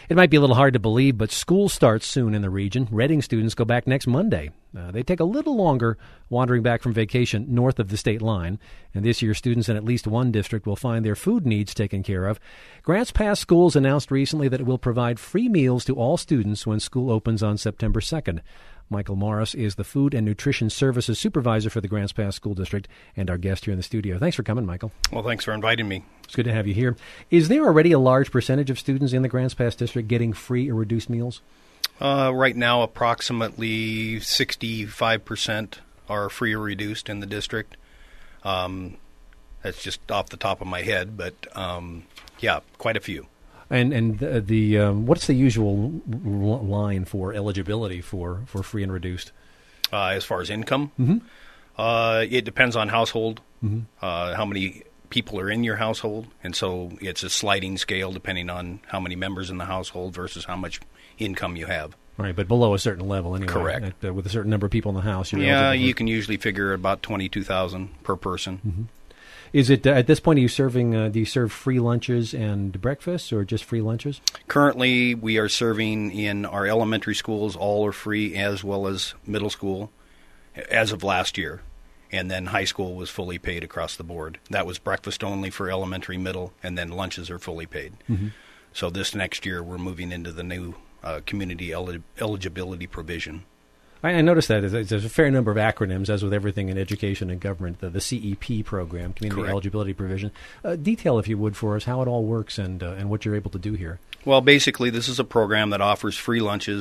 It might be a little hard to believe, but school starts soon in the region. Reading students go back next Monday. They take a little longer wandering back from vacation north of the state line. And this year, students in at least one district will find their food needs taken care of. Grants Pass Schools announced recently that it will provide free meals to all students when school opens on September 2nd. Michael Morris is the Food and Nutrition Services Supervisor for the Grants Pass School District and our guest here in the studio. Thanks for coming, Michael. Well, thanks for inviting me. It's good to have you here. Is there already a large percentage of students in the Grants Pass District getting free or reduced meals? Right now, approximately 65% are free or reduced in the district. That's just off the top of my head, but yeah, quite a few. And the what's the usual line for eligibility for free and reduced? As far as income, it depends on household, how many people are in your household, and so it's a sliding scale depending on how many members in the household versus how much income you have. Right, but below a certain level anyway. Correct. With a certain number of people in the house. You can usually figure about $22,000 per person. Mm-hmm. Is it at this point? Are you serving? Do you serve free lunches and breakfasts, or just free lunches? Currently, we are serving in our elementary schools. All are free, as well as middle school, as of last year, and then high school was fully paid across the board. That was breakfast only for elementary, middle, and then lunches are fully paid. Mm-hmm. So this next year, we're moving into the new community eligibility provision. I noticed that there's a fair number of acronyms, as with everything in education and government, the CEP program, Community Correct. Eligibility Provision. Detail, if you would, for us how it all works and what you're able to do here. Well, basically, this is a program that offers free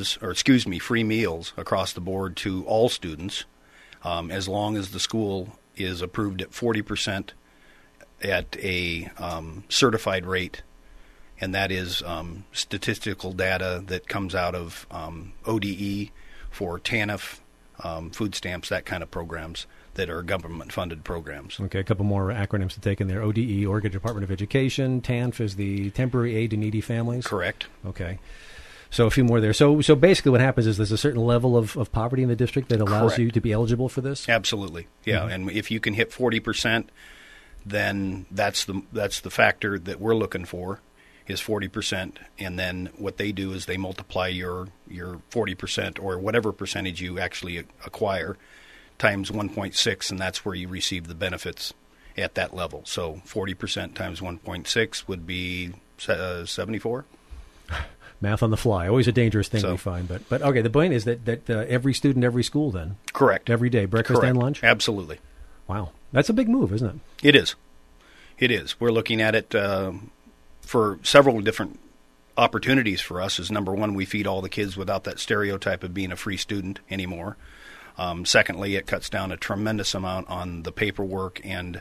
meals across the board to all students, as long as the school is approved at 40% at a certified rate, and that is statistical data that comes out of ODE, for TANF, food stamps, that kind of programs that are government-funded programs. Okay, a couple more acronyms to take in there. ODE, Oregon Department of Education. TANF is the Temporary Aid to Needy Families. Correct. Okay. So a few more there. So basically what happens is there's a certain level of poverty in the district that allows Correct. you to be eligible for this? Absolutely. Yeah, mm-hmm. And if you can hit 40%, then that's the factor that we're looking for. Is 40%, and then what they do is they multiply your 40% or whatever percentage you actually acquire times 1.6, and that's where you receive the benefits at that level. So 40% times 1.6 would be 74. Math on the fly, always a dangerous thing we find. But okay, the point is that every student, every school then? Correct. Every day, breakfast Correct. and lunch? Absolutely. Wow. That's a big move, isn't it? It is. It is. We're looking at it for several different opportunities for us. Is number one, we feed all the kids without that stereotype of being a free student anymore. Secondly, it cuts down a tremendous amount on the paperwork and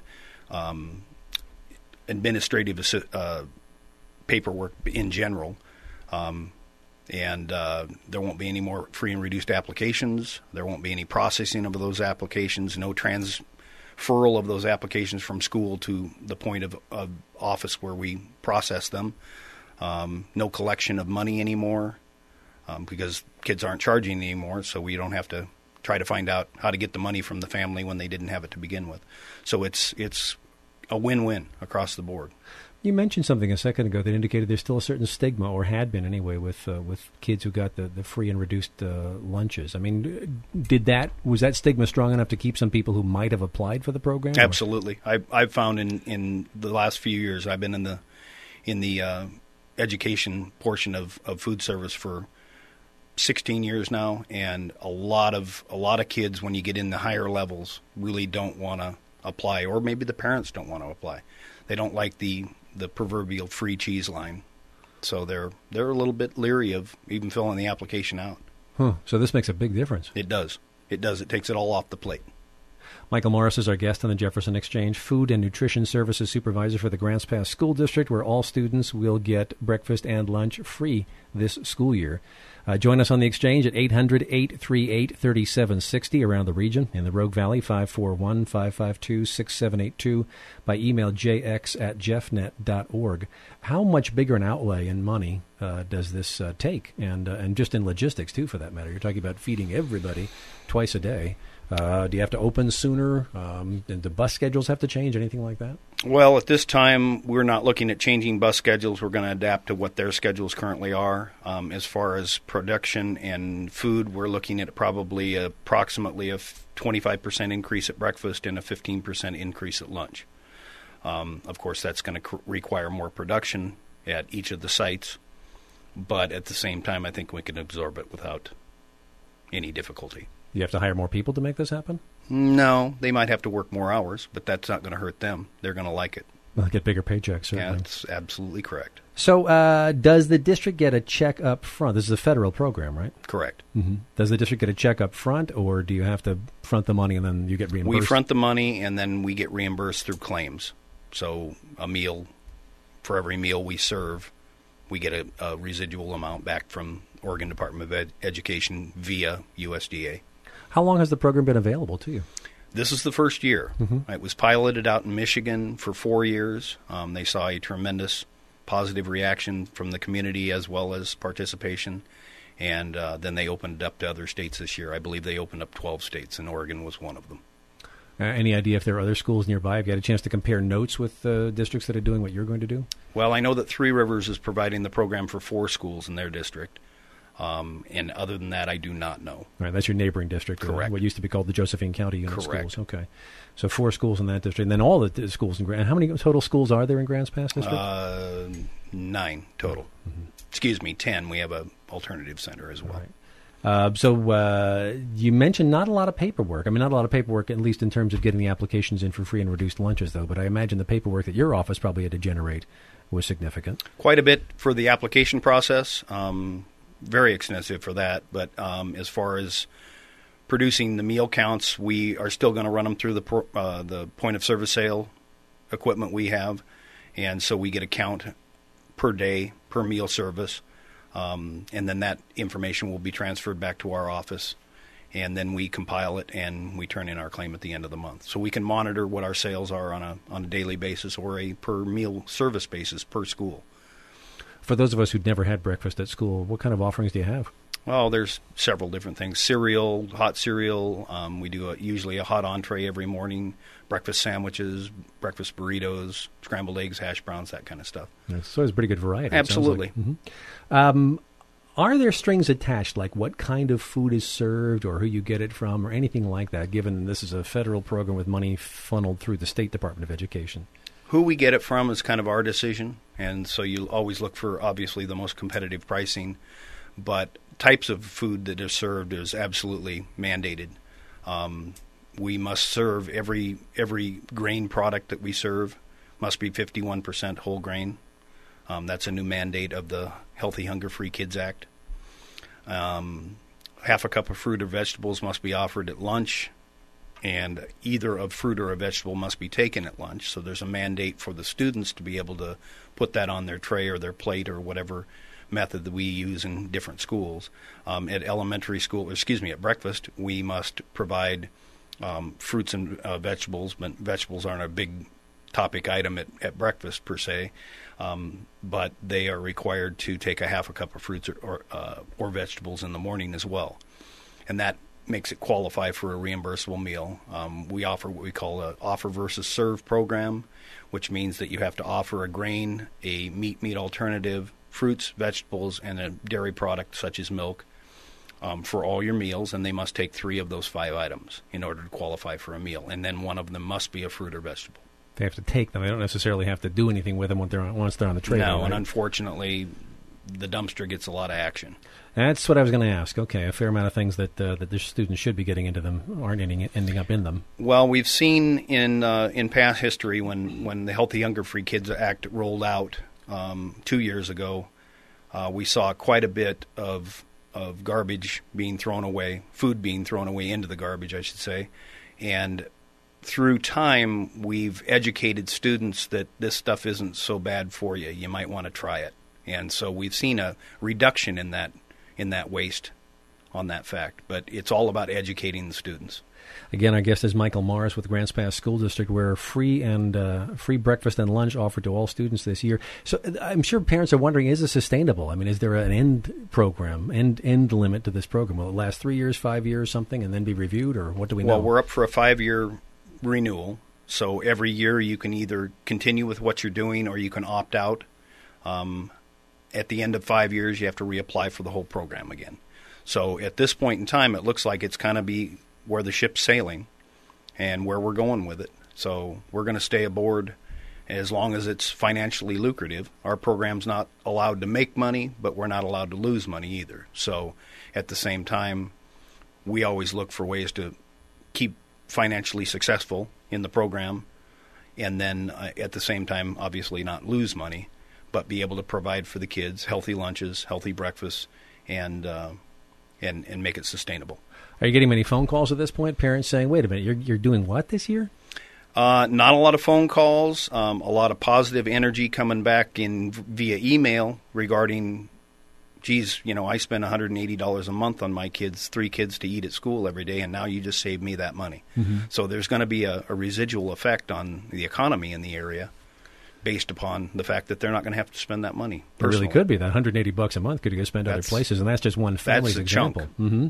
administrative paperwork in general. And there won't be any more free and reduced applications. There won't be any processing of those applications, no transferal of those applications from school to the point of office where we process them. No collection of money anymore because kids aren't charging anymore, so we don't have to try to find out how to get the money from the family when they didn't have it to begin with. So it's a win-win across the board. You mentioned something a second ago that indicated there's still a certain stigma, or had been anyway, with kids who got the free and reduced lunches. I mean, was that stigma strong enough to keep some people who might have applied for the program? Absolutely. I've found in the last few years, I've been in the education portion of food service for 16 years now, and a lot of kids, when you get in the higher levels, really don't want to apply, or maybe the parents don't want to apply. They don't like the proverbial free cheese line, so they're a little bit leery of even filling the application out. Huh. So this makes a big difference. It does. It takes it all off the plate. Michael Morris is our guest on the Jefferson Exchange, Food and Nutrition Services Supervisor for the Grants Pass School District, where all students will get breakfast and lunch free this school year. Join us on the Exchange at 800-838-3760 around the region. In the Rogue Valley, 541-552-6782. By email, jx@jeffnet.org. How much bigger an outlay in money does this take? And just in logistics, too, for that matter. You're talking about feeding everybody twice a day. Do you have to open sooner? And do bus schedules have to change, anything like that? Well, at this time, we're not looking at changing bus schedules. We're going to adapt to what their schedules currently are. As far as production and food, we're looking at probably approximately a 25% increase at breakfast and a 15% increase at lunch. Of course, that's going to require more production at each of the sites, but at the same time, I think we can absorb it without any difficulty. You have to hire more people to make this happen? No, they might have to work more hours, but that's not going to hurt them. They're going to like it. They'll get bigger paychecks, certainly. Yeah, that's absolutely correct. So does the district get a check up front? This is a federal program, right? Correct. Mm-hmm. Does the district get a check up front, or do you have to front the money and then you get reimbursed? We front the money, and then we get reimbursed through claims. So a meal, for every meal we serve, we get a residual amount back from Oregon Department of Education via USDA. How long has the program been available to you? This is the first year. Mm-hmm. It was piloted out in Michigan for 4 years. They saw a tremendous positive reaction from the community as well as participation. And then they opened it up to other states this year. I believe they opened up 12 states, and Oregon was one of them. Any idea if there are other schools nearby? Have you had a chance to compare notes with districts that are doing what you're going to do? Well, I know that Three Rivers is providing the program for 4 schools in their district. And other than that, I do not know. All right, that's your neighboring district. Correct. What used to be called the Josephine County Unit Correct. Schools. Okay. So 4 schools in that district, and then all the schools in Grand. How many total schools are there in Grants Pass District? 9 total. Mm-hmm. Excuse me, 10. We have a alternative center as well. Right. So you mentioned not a lot of paperwork. I mean, not a lot of paperwork, at least in terms of getting the applications in for free and reduced lunches, though. But I imagine the paperwork that your office probably had to generate was significant. Quite a bit for the application process. Very extensive for that. But as far as producing the meal counts, we are still going to run them through the point of service sale equipment we have. And so we get a count per day, per meal service. And then that information will be transferred back to our office, and then we compile it and we turn in our claim at the end of the month. So we can monitor what our sales are on a daily basis or a per meal service basis per school. For those of us who'd never had breakfast at school, what kind of offerings do you have? Well, there's several different things. Cereal, hot cereal. We do usually a hot entree every morning, breakfast sandwiches, breakfast burritos, scrambled eggs, hash browns, that kind of stuff. So it's pretty good variety. Absolutely. Mm-hmm. Are there strings attached, like what kind of food is served or who you get it from or anything like that, given this is a federal program with money funneled through the State Department of Education? Who we get it from is kind of our decision, and so you always look for, obviously, the most competitive pricing. But types of food that is served is absolutely mandated. We must serve every grain product that we serve must be 51% whole grain. That's a new mandate of the Healthy Hunger Free Kids Act. Half a cup of fruit or vegetables must be offered at lunch, and either a fruit or a vegetable must be taken at lunch. So there's a mandate for the students to be able to put that on their tray or their plate or whatever method that we use in different schools. At elementary school, at breakfast, we must provide fruits and vegetables, but vegetables aren't a big topic item at breakfast per se, but they are required to take a half a cup of fruits or vegetables in the morning as well. And that makes it qualify for a reimbursable meal. We offer what we call an offer versus serve program, which means that you have to offer a grain, a meat alternative, fruits, vegetables, and a dairy product such as milk for all your meals, and they must take 3 of those 5 items in order to qualify for a meal, and then one of them must be a fruit or vegetable. They have to take them. They don't necessarily have to do anything with them once they're on the tray. No, right? And unfortunately, the dumpster gets a lot of action. That's what I was going to ask. Okay, a fair amount of things that the students should be getting into them aren't ending up in them. Well, we've seen in past history when the Healthy Hunger Free Kids Act rolled out 2 years ago, we saw quite a bit of garbage being thrown away, food being thrown away into the garbage, I should say. And through time, we've educated students that this stuff isn't so bad for you. You might want to try it. And so we've seen a reduction in that waste on that fact. But it's all about educating the students. Again, our guest is Michael Morris with Grants Pass School District, where free breakfast and lunch offered to all students this year. So I'm sure parents are wondering, is this sustainable? I mean, is there an end limit to this program? Will it last 3 years, 5 years, something, and then be reviewed, or what do we know? Well, we're up for a 5-year renewal, so every year you can either continue with what you're doing or you can opt out. At the end of 5 years, you have to reapply for the whole program again. So at this point in time, it looks like it's kind of be where the ship's sailing and where we're going with it. So we're going to stay aboard as long as it's financially lucrative. Our program's not allowed to make money, but we're not allowed to lose money either. So at the same time, we always look for ways to keep financially successful in the program, and then at the same time, obviously not lose money, but be able to provide for the kids healthy lunches, healthy breakfasts, and make it sustainable. Are you getting many phone calls at this point? Parents saying, "Wait a minute, you're doing what this year?" Not a lot of phone calls. A lot of positive energy coming back in via email regarding, geez, I spend $180 a month on my kids, 3 kids to eat at school every day, and now you just saved me that money. Mm-hmm. So there's going to be a residual effect on the economy in the area based upon the fact that they're not going to have to spend that money personally. It really could be. That $180 a month could go spend other places, and that's just one family's example. Chunk. Mm-hmm.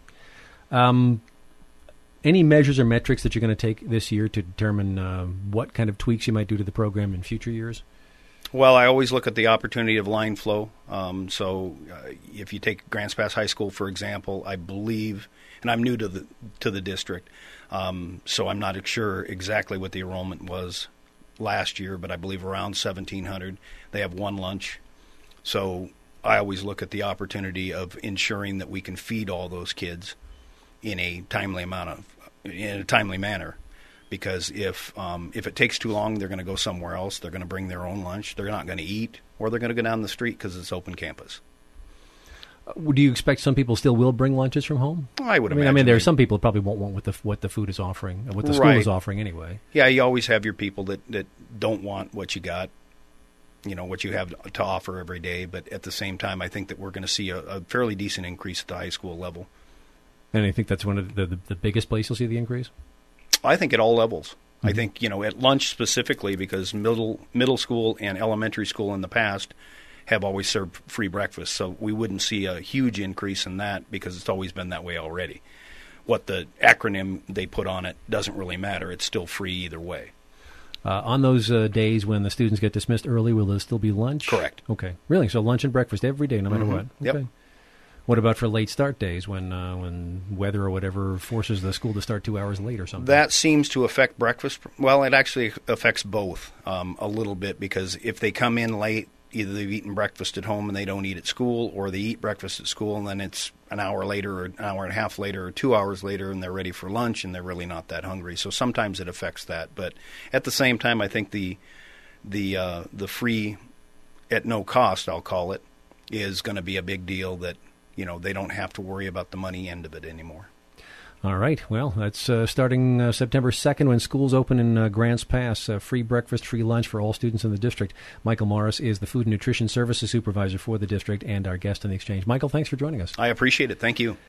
Any measures or metrics that you're going to take this year to determine what kind of tweaks you might do to the program in future years? Well, I always look at the opportunity of line flow. So if you take Grants Pass High School, for example, I believe, and I'm new to the district, so I'm not sure exactly what the enrollment was last year, but I believe around 1,700. They have one lunch. So I always look at the opportunity of ensuring that we can feed all those kids in a timely manner, because if it takes too long, they're going to go somewhere else. They're going to bring their own lunch. They're not going to eat, or they're going to go down the street because it's open campus. Do you expect some people still will bring lunches from home? I would imagine. I mean, there are some people who probably won't want what the food is offering, what the school is offering anyway. Yeah, you always have your people that don't want what you got, what you have to offer every day. But at the same time, I think that we're going to see a fairly decent increase at the high school level. And I think that's one of the biggest places you'll see the increase? I think at all levels. Mm-hmm. I think, at lunch specifically, because middle school and elementary school in the past have always served free breakfast, so we wouldn't see a huge increase in that because it's always been that way already. What the acronym they put on it doesn't really matter. It's still free either way. On those days when the students get dismissed early, will there still be lunch? Correct. Okay. Really? So lunch and breakfast every day, no matter what? Okay. Yep. What about for late start days when weather or whatever forces the school to start 2 hours late or something? That seems to affect breakfast. Well, it actually affects both a little bit, because if they come in late, either they've eaten breakfast at home and they don't eat at school, or they eat breakfast at school and then it's an hour later or an hour and a half later or 2 hours later and they're ready for lunch and they're really not that hungry. So sometimes it affects that. But at the same time, I think the free at no cost, I'll call it, is going to be a big deal, that they don't have to worry about the money end of it anymore. All right. Well, that's starting September 2nd when schools open in Grants Pass. Free breakfast, free lunch for all students in the district. Michael Morris is the Food and Nutrition Services Supervisor for the district and our guest on the Exchange. Michael, thanks for joining us. I appreciate it. Thank you.